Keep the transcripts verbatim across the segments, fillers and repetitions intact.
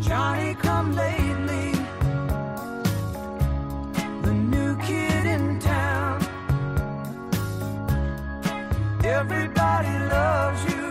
Johnny come lately, the new kid in town. Everybody loves you,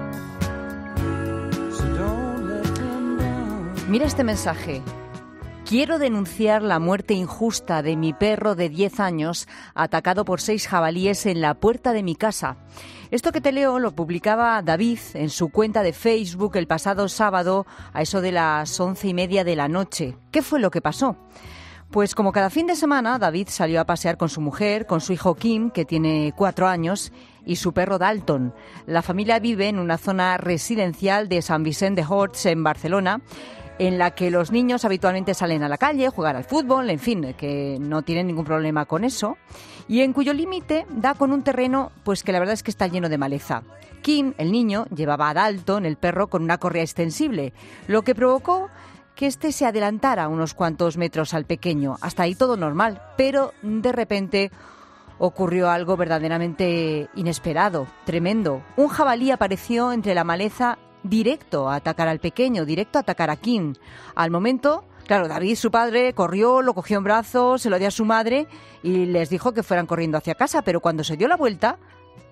so don't let them down. Mira este mensaje. Quiero denunciar la muerte injusta de mi perro de diez años atacado por seis jabalíes en la puerta de mi casa. Esto que te leo lo publicaba David en su cuenta de Facebook el pasado sábado a eso de las once y media de la noche. ¿Qué fue lo que pasó? Pues como cada fin de semana, David salió a pasear con su mujer, con su hijo Kim, que tiene cuatro años, y su perro Dalton. La familia vive en una zona residencial de Sant Vicent de Horts, en Barcelona, en la que los niños habitualmente salen a la calle, jugar al fútbol, en fin, que no tienen ningún problema con eso, y en cuyo límite da con un terreno pues que la verdad es que está lleno de maleza. Kim, el niño, llevaba a Dalton, el perro, con una correa extensible, lo que provocó que éste se adelantara unos cuantos metros al pequeño. Hasta ahí todo normal, pero de repente ocurrió algo verdaderamente inesperado, tremendo. Un jabalí apareció entre la maleza directo a atacar al pequeño, directo a atacar a Kim. Al momento, claro, David, su padre, corrió, lo cogió en brazos, se lo dio a su madre y les dijo que fueran corriendo hacia casa, pero cuando se dio la vuelta,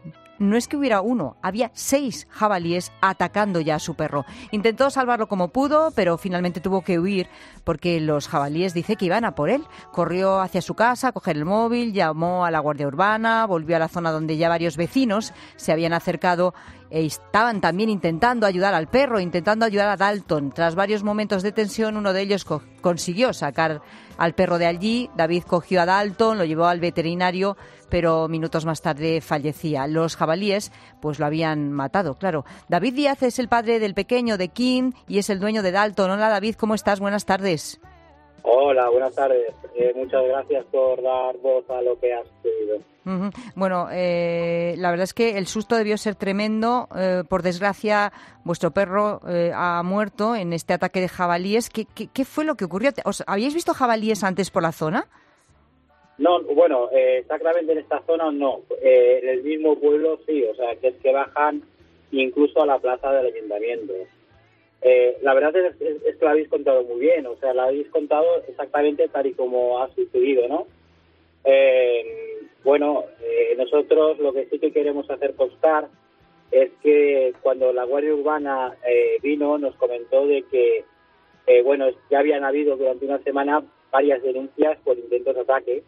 no es que hubiera uno, había seis jabalíes atacando ya a su perro. Intentó salvarlo como pudo, pero finalmente tuvo que huir porque los jabalíes dice que iban a por él. Corrió hacia su casa a coger el móvil, llamó a la Guardia Urbana, volvió a la zona donde ya varios vecinos se habían acercado e estaban también intentando ayudar al perro, intentando ayudar a Dalton. Tras varios momentos de tensión, uno de ellos co- consiguió sacar al perro de allí. David cogió a Dalton, lo llevó al veterinario, pero minutos más tarde fallecía. Los jabalíes pues lo habían matado, claro. David Díaz es el padre del pequeño, de Kim, y es el dueño de Dalton. Hola David, ¿cómo estás? Buenas tardes. Hola, buenas tardes. Eh, muchas gracias por dar voz a lo que has pedido. Uh-huh. Bueno, eh, la verdad es que el susto debió ser tremendo. Eh, por desgracia, vuestro perro eh, ha muerto en este ataque de jabalíes. ¿Qué, qué, qué fue lo que ocurrió? ¿Os, ¿Habíais visto jabalíes antes por la zona? No, bueno, eh, exactamente en esta zona no. Eh, en el mismo pueblo sí, o sea, que es que bajan incluso a la plaza del ayuntamiento. Eh, la verdad es, es, es que lo habéis contado muy bien, o sea, lo habéis contado exactamente tal y como ha sucedido, ¿no? Eh, bueno, eh, nosotros lo que sí que queremos hacer constar es que cuando la Guardia Urbana eh, vino nos comentó de que, eh, bueno, ya habían habido durante una semana varias denuncias por intentos de ataque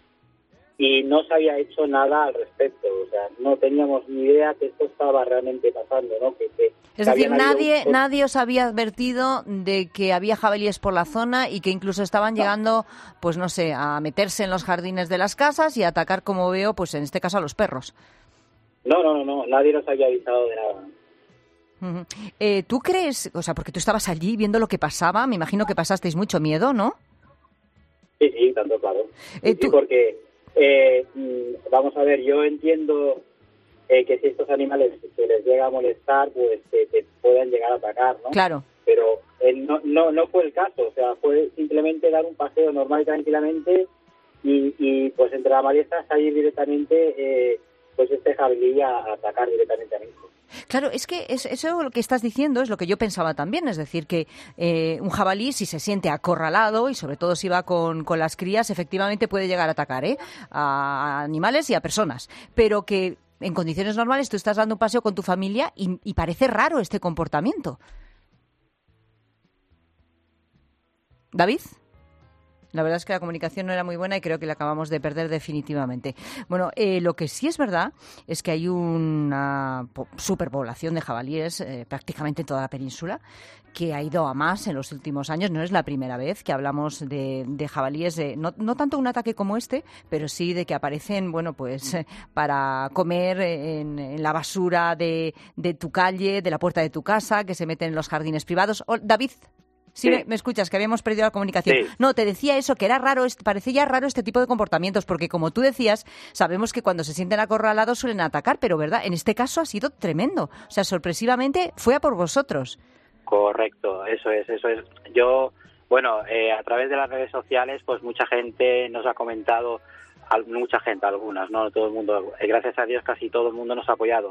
y no se había hecho nada al respecto, o sea, no teníamos ni idea que esto estaba realmente pasando, ¿no? Que, que, es que decir, nadie un... nadie os había advertido de que había jabalíes por la zona y que incluso estaban no. llegando, pues no sé, a meterse en los jardines de las casas y a atacar, como veo, pues en este caso a los perros. No, no, no, no, nadie nos había avisado de nada. Uh-huh. Eh, ¿Tú crees, o sea, porque tú estabas allí viendo lo que pasaba, me imagino que pasasteis mucho miedo, ¿no? Sí, sí, tanto claro. Eh, sí, ¿tú... porque... Eh, vamos a ver, yo entiendo eh, que si estos animales se les llega a molestar, pues eh, que puedan llegar a atacar, ¿no? Claro. Pero eh, no, no no fue el caso, o sea, fue simplemente dar un paseo normal y tranquilamente y, y pues entre la maleza salir directamente, eh, pues este jabalí a, a atacar directamente a mí. Claro, es que es, eso lo que estás diciendo es lo que yo pensaba también, es decir, que eh, un jabalí, si se siente acorralado y sobre todo si va con, con las crías, efectivamente puede llegar a atacar ¿eh? a animales y a personas, pero que en condiciones normales tú estás dando un paseo con tu familia y, y parece raro este comportamiento. ¿David? La verdad es que la comunicación no era muy buena y creo que la acabamos de perder definitivamente. Bueno, eh, lo que sí es verdad es que hay una po- superpoblación de jabalíes eh, prácticamente en toda la península, que ha ido a más en los últimos años. No es la primera vez que hablamos de, de jabalíes, de, no, no tanto un ataque como este, pero sí de que aparecen, bueno, pues eh, para comer en, en la basura de, de tu calle, de la puerta de tu casa, que se meten en los jardines privados. Oh, David. Sí, sí. Me, me escuchas, que habíamos perdido la comunicación. Sí. No, te decía eso, que era raro, parecía raro este tipo de comportamientos, porque como tú decías, sabemos que cuando se sienten acorralados suelen atacar, pero ¿verdad? En este caso ha sido tremendo. O sea, sorpresivamente fue a por vosotros. Correcto, eso es, eso es. Yo, bueno, eh, a través de las redes sociales, pues mucha gente nos ha comentado, mucha gente, algunas, no todo el mundo, eh, gracias a Dios casi todo el mundo nos ha apoyado.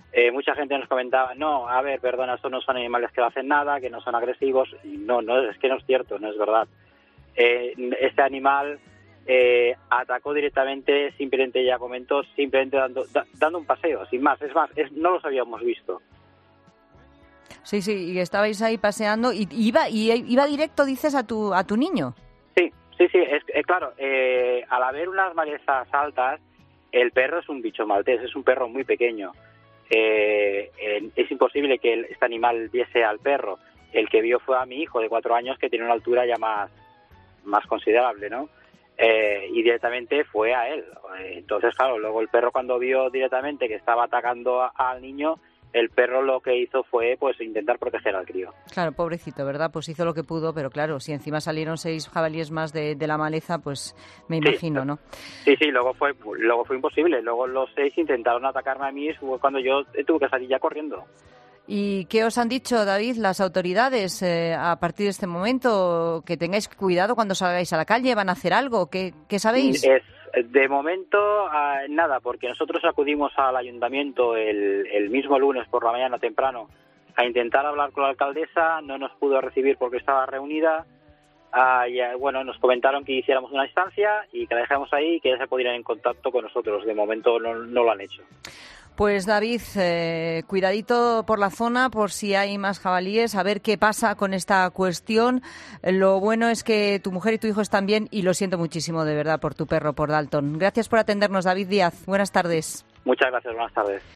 Eh, mucha gente nos comentaba, no, a ver, perdona, estos no son animales que no hacen nada, que no son agresivos. Y no, no, es que no es cierto, no es verdad. Eh, este animal eh, atacó directamente, simplemente ya comentó, simplemente dando, da, dando un paseo, sin más. Es más, es, no los habíamos visto. Sí, sí, y estabais ahí paseando y iba y iba directo, dices, a tu a tu niño. Sí, sí, sí, es, es claro, eh, al haber unas malezas altas, el perro es un bicho maltés, es un perro muy pequeño. Eh, eh, es imposible que el, este animal viese al perro. El que vio fue a mi hijo de cuatro años, que tiene una altura ya más, más considerable, ¿no? Eh, y directamente fue a él. Entonces, claro, luego el perro cuando vio directamente que estaba atacando a, al niño, el perro lo que hizo fue pues intentar proteger al crío. Claro, pobrecito, ¿verdad? Pues hizo lo que pudo, pero claro, si encima salieron seis jabalíes más de, de la maleza, pues me imagino, sí, ¿no? Sí, sí, luego fue luego fue imposible. Luego los seis intentaron atacarme a mí, fue cuando yo tuve que salir ya corriendo. ¿Y qué os han dicho, David, las autoridades eh, a partir de este momento? Que tengáis cuidado cuando salgáis a la calle, ¿van a hacer algo? ¿Qué, qué sabéis? Es, de momento, uh, nada, porque nosotros acudimos al ayuntamiento el, el mismo lunes por la mañana temprano a intentar hablar con la alcaldesa, no nos pudo recibir porque estaba reunida. Uh, y, uh, bueno, nos comentaron que hiciéramos una instancia y que la dejáramos ahí y que ya se pudieran en contacto con nosotros. De momento no, no lo han hecho. Pues David, eh, cuidadito por la zona, por si hay más jabalíes, a ver qué pasa con esta cuestión. Lo bueno es que tu mujer y tu hijo están bien y lo siento muchísimo de verdad por tu perro, por Dalton. Gracias por atendernos, David Díaz. Buenas tardes. Muchas gracias, buenas tardes.